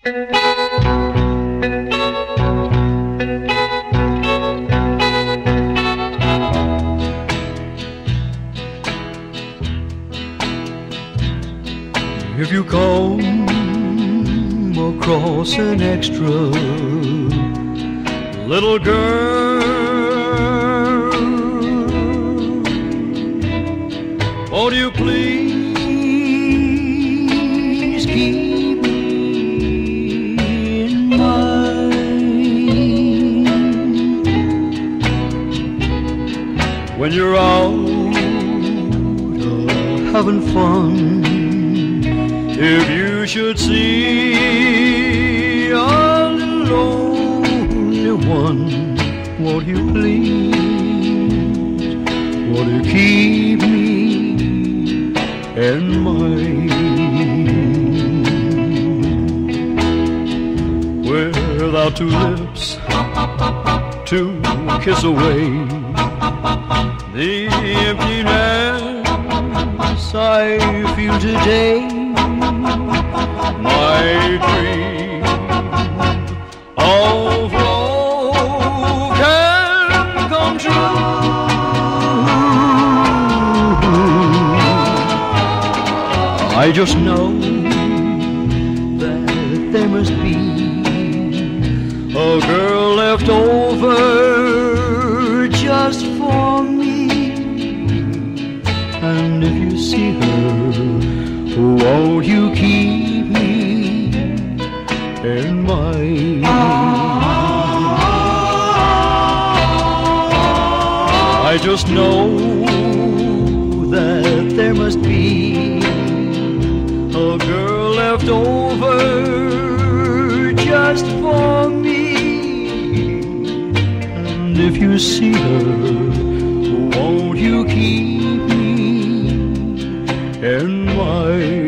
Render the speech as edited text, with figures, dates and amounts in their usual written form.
If you come across an extra little girl, won't you please keep me in mind when you're out having fun? If you should see a lonely one, won't you please, won't you keep me in mind? Without two lips to kiss away the emptiness I feel today, my dream of love can come true. I just know that there must be a girl left over just for me, and if you see her, won't you keep me in mind? I just know that there must be a girl left over just for me, and if you see her, won't you keep me in mind?